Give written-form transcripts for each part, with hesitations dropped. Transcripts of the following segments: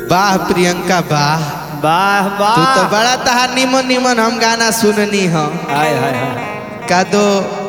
वाह प्रियंका वाह वाह वाह तू तो बड़ा तहार निमन निमन हम गाना सुननी हम हाय हाय हाय का दो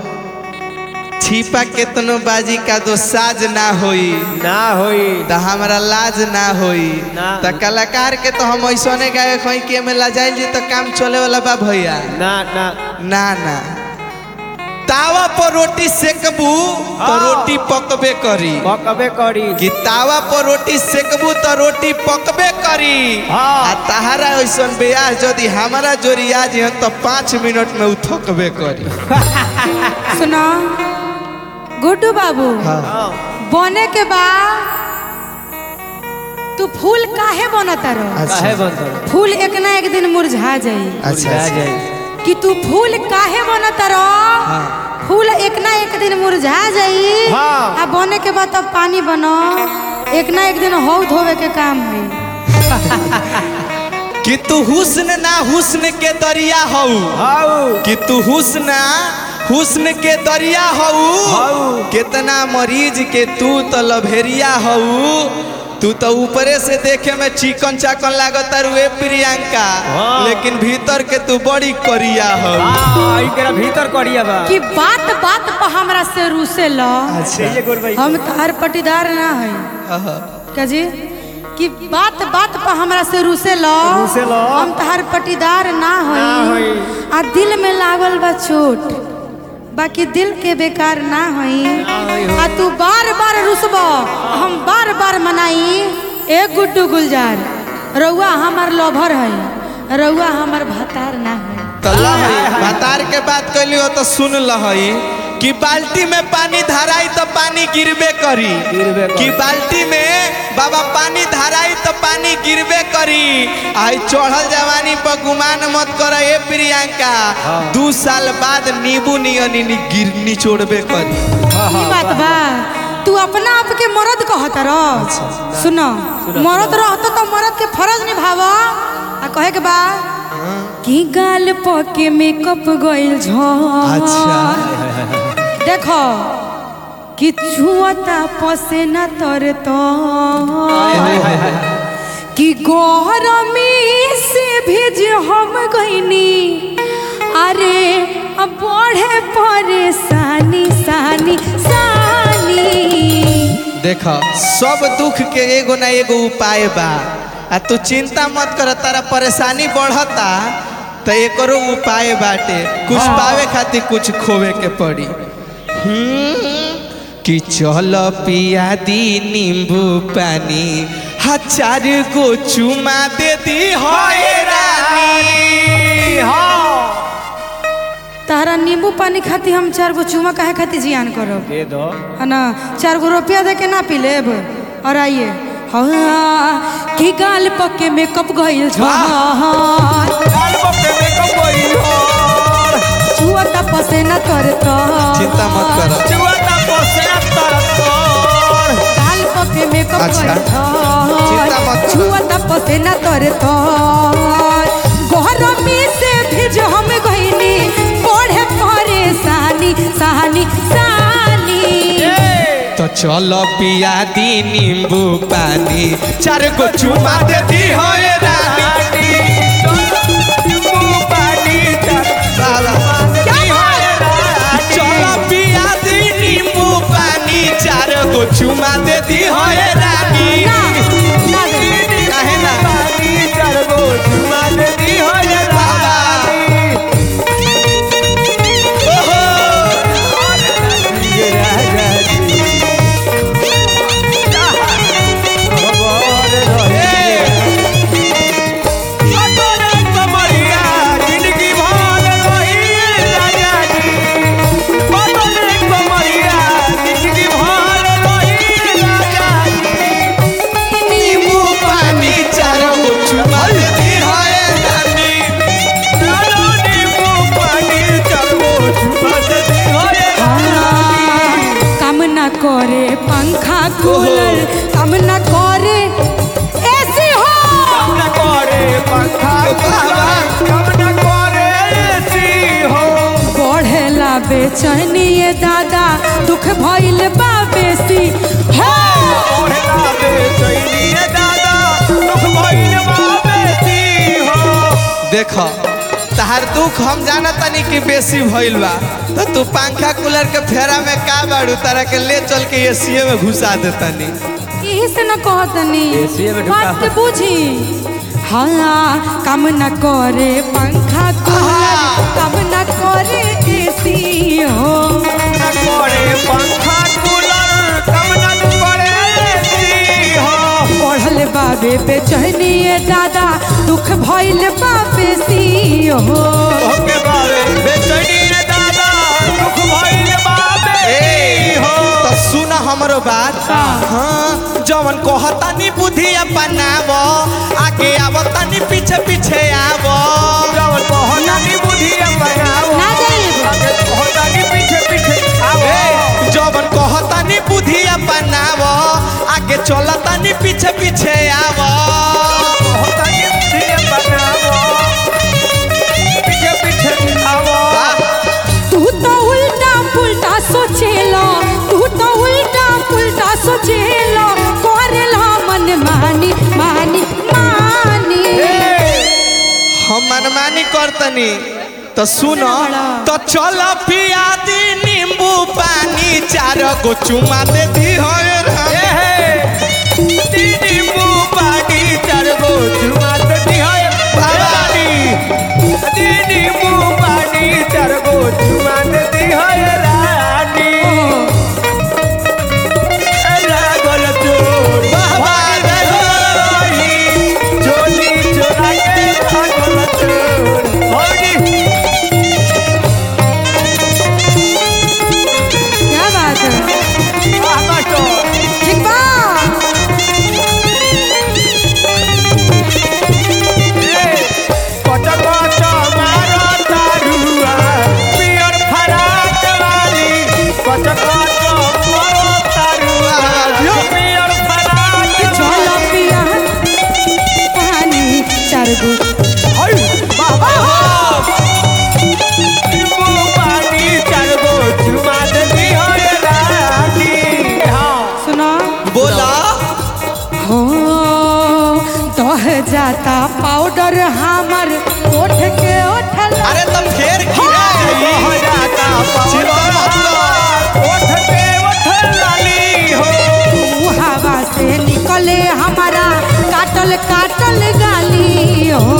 छिपा केतनो बाजी का दो साज ना होई ना होई तो हमारा लाज ना होई तो कलाकार के तो हम ऐसा नहीं गाए कहीं के में लाजाइल जी तो काम चले वाला बा भैया ना ना ना ना तावा पर रोटी सेकबू तो रोटी पकबे करी पकबे करी कि तावा पर रोटी सेकबू तो रोटी पकबे करी आ तहारा ऐसन ब्याह यदि हमारा जोरिया जी तो 5 मिनट में उथकबे करी। सुनो गुड्डू बाबू बने के बाद तू फूल काहे बनता रहो? काहे बनता फूल एक ना एक दिन मुरझा जाई। अच्छा कि तू फूल काहे बनता रहो? फूल एक ना एक दिन मुरझा जाई। आ बने के बाद तब पानी बनो एक ना एक दिन हौ धोवे के काम है। कि तू हुस्न ना हुस्न के दरिया हऊ कि तू हुस्न के दरिया हऊ कितना मरीज के तू तो लभेरिया हऊ तू तो ऊपरे से देखे में चिकन चाकन लागत रुए प्रियंका लेकिन भीतर के तू बड़ी करिया हऊ एकरा भीतर करिया बा कि बात बात पर हमरा से रूसे लो। हम तार पटीदार ना है क्या जी कि बात बात पर हमरा से रूसे लो हम तार पटीदार ना होई आ दिल में लागल बा चोट बाकी दिल के बेकार ना होई आ तू बार बार रुसबो हम बार बार मनाई। ए गुड्डू गुलजार रउआ हमार लोभर है रउआ हमार भतार ना है तो भतार के बात कैली हो तो सुन लहई कि बाल्टी में पानी धराई तो पानी गिरबे करी कि बाल्टी में बाबा पानी धराई तो पानी गिरबे करी आई चढ़ल जवानी पर गुमान मत कर ए प्रियंका 2 साल बाद नींबू नियनी निचोड़बे करी। बात बा तू अपना आप के मर्द कहत रह। सुनो मर्द रहतो तो मर्द के फर्ज निभावो आ कहे के बा कि गाल पके मेकअप गइल झ देखो कि छुअता पसेना तर तो कि गरमी से भेज हम गइनी अरे अब बढ़े परेशानी सानी सानी। देखो सब दुख के एगो ना एगो उपाय बा आ तू चिंता मत कर तारा परेशानी बढ़ता तो एकरो उपाय बाटे कुछ पावे खातिर कुछ खोवे के पड़ी। कि चल पिया दी नींबू पानी 4 गो चुमा दे दी होए रानी। तारा नींबू पानी खाती हम 4 गो चुमा काहे खाती जियान करो दे दो है ना 4 गो रुपया दे के ना पी लेब। और आइए हाँ कि गाल पके मेकअप गइल छुअता पसेना तर तो चिंता मत कर गाल पके मेकअप गइल छुअता पसेना तर तो गरमी से भेज हम गइनी बढ़े परेशानी सानी सानी। तो चलो पिया दी नींबू पानी 4 गो चुमा दे दी होए रानी। चलो पिया दी नींबू पानी 4 गो चुमा दे दी होए रानी। काहे ना 4 गो चुमा दे दी होए करे पंखा कूलर काम न करे ऐसी हो काम न करे पंखा काम न करे ऐसी हो बढ़ेला बेचैनी ये दादा दुख भइल बा बेसी हो बढ़ेला बेचैनी ये दादा दुख देख तहार दुख हम जाना तनी कि बेसी भइल बा तो तू पंखा कूलर के फेरा में का बाड़ू तारा के ले चल के एसीए में घुसा देतनी। यही से न कहतनी एसीए में ढुका। बात के बूझी। हाँ काम न करे पंखा कूलर, काम न करे एसी हो। करे पंखा कूलर कम न करे एसी हो। पढ़ल बाबे बेचैनी दादा दुख भइल बाबे सी हो। ओके बाबे बेचैनी दादा दुख भइल बाबे हो। तो सुन हमरो बात। हाँ जवन कहतानी बुद्धि अपनाव आगे आवतानी पीछे पीछे आव। जवन कहतानी बुद्धि अपनाव ना जाइए आगे कहतानी पीछे पीछे आव। जवन कहतानी बुद्धि अपनाव आगे चलतानी पीछे पीछे आव। कहतानी बुद्धि अपनाव पीछे पीछे आव। तू तो उल्टा पुल्टा सोचेलो, तू तो उल्टा पुल्टा सोचेलो, करेला मन मानी मानी मानी। हम मनमानी करतनी तो सुनो तो चल पिया दी नींबू पानी 4 गो चुमा दे दी हो नींबू पानी 4 गो चुमा दे दी हो रानी। नींबू पानी 4 गो चुमा दे दी हो रानी। लागल चोर चोली चोरा के लागल चोर। क्या बात है? ठीक बा। चलो पिया पानी 4 गो। सुनो बोला हो दह जाता पाउडर हमर ओठ के ओठल। अरे तुम घेर खिया हवा से निकले हमारा काटल काटल गाली हो।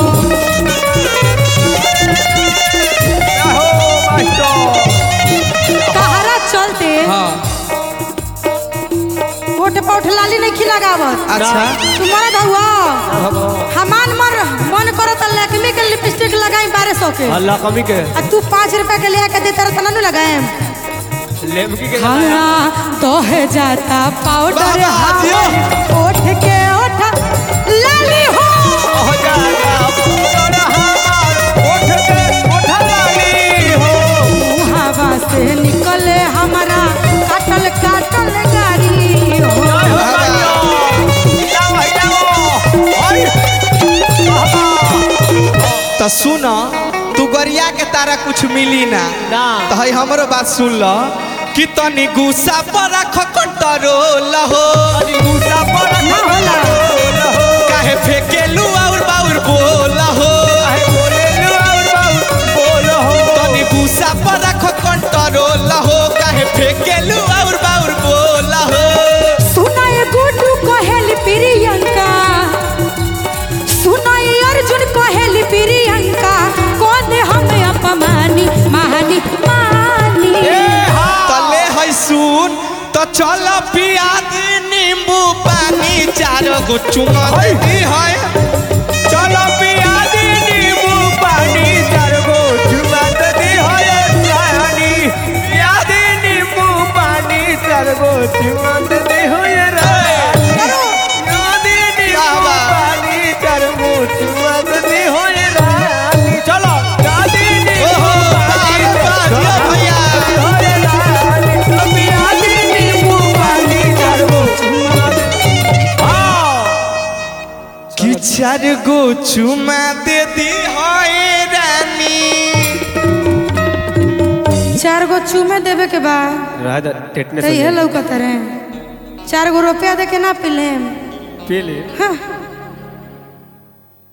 कहारा चलते ओठ पे ओठ लाली नहीं खिलागावत। अच्छा तुम्हारा धुआ हमान मर मन करो तो लैक्मे के लिपस्टिक लगाई 1200 के। अल्लाह कमी के आ तू 5 रुपए के ले के दे तरह तना नु लगाए। लेमकी के हाँ तो है जाता पाउडर बाबा, दियो। ओठ के ओठ लाली हो। हो जाता पूरा हमार ओठ के ओठ लाली हो। हवा से निकले हमारा काटल काटल गाड़ी हो। तो सुन तू गरिया के तारा कुछ मिली ना ना। तो है हमरो बात सुन ल कि तनी गुस्सा पर रख कंट्रोल हो। काहे फेकेलू और बाउर बोल हो। तनी गुस्सा पर रख कंट्रोल हो। काहे फेकेलू और बाउर बोल हो। सुनाए गुड्डू कहेली प्रियंका, सुनाए अर्जुन कहेली प्रियंका, कौन हमें अपमानी मानी मानी। तले है सुन तो चल पिया दी नींबू पानी 4 गो चुमा दे दी है। चलो पिया दी नींबू पानी 4 गो चुमा दे दी हो रानी। पिया दी नींबू पानी 4 गो चुमा दे दी हो रानी। पिया दी नींबू पानी 4 गो चुमा दे दी हो रानी। चलो पिया दी नींबू पानी 4 गो भैया हो रानी। पिया दी नींबू पानी 4 गो चुमा दे हाँ। कि 4 गो चुमा दे दी है रानी। 4 गो चूमे देवे के बाद टेटनेस तो ये लौकत रहे 4 गो रुपया दे के ना पिले। पी ले हाँ